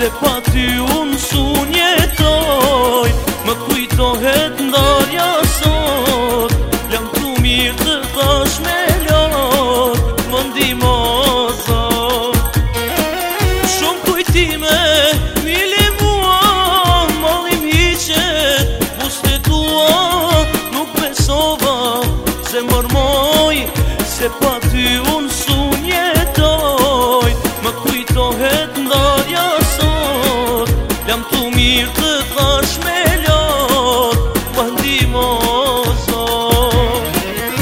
se pa ty unë sun jetoj. Më kujtohet ndarja sot, jam tu mirë të thash me lot, më ndihmo zot. Shumë kujtime mili mua, mallim hiqet buste tua, nuk besova se mërmoj, se pa ty unë sun jetoj. Më kujtohet ndarja sot, jam tu mirë të thash me lot, më ndihmo zot.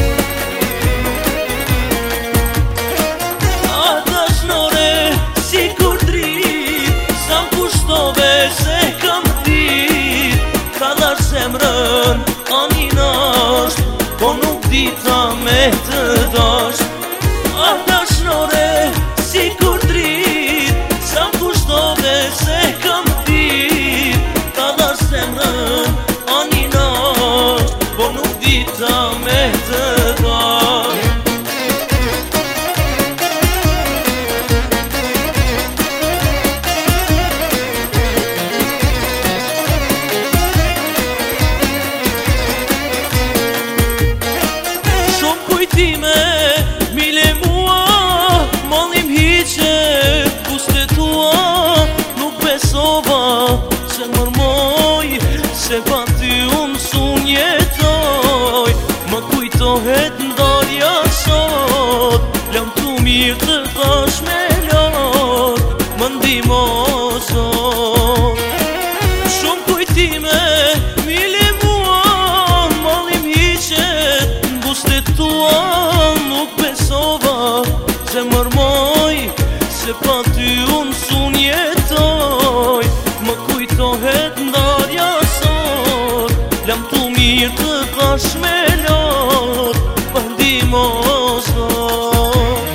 A dashnore si kur drit, sa m'kushtove se kam dit, ka dash zemrën ani nasht, po nuk dita me të dash. A dashnore si kur drit, sa m'kushtove se kam dit, ka dash zemrën ani nasht, po nuk dita me të dash. Shumë kujtime mile mua, mallim hiqet buste tua, nuk besova se mërmoj, se pa ty unë sun jetoj. Më kujtohet ndarja sot, jam tu mirë të thash me lot, më ndihmo zot. Shumë kujtime mili mua, mallim hiqet buste tua, nuk besova se mërmoj, se pa ty unë sun jetoj. Më kujtohet ndarja sot, jam tu mirë të thash me lot, më ndihmo zot.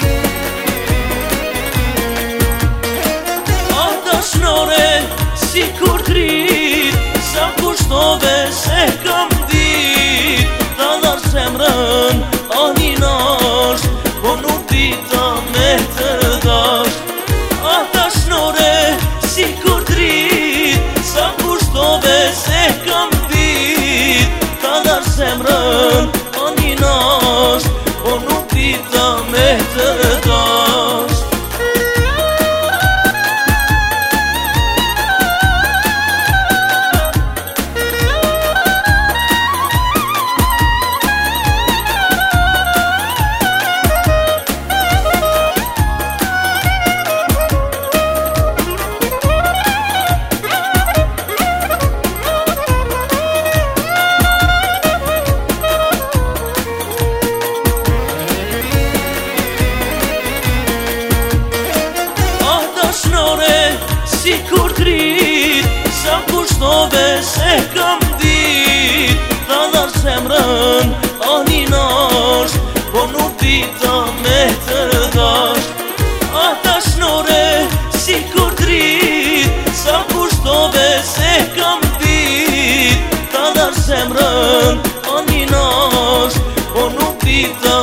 A dashnore si kur drit, sa kushtove se kam dit, ta dash zemrën ani nasht, po nuk dita me të dash. A dashnore si kur drit, sa kushtove se kam dit, ta dash zemrën ani nasht, po nuk dita me të dash. Si kur drit, sa kushtove se kam dit, ta dash zemrën ani nasht, po nuk dita me të dash. A dashnore si kur drit, sa kushtove se kam dit, ta dash zemrën ani nasht, po nuk dita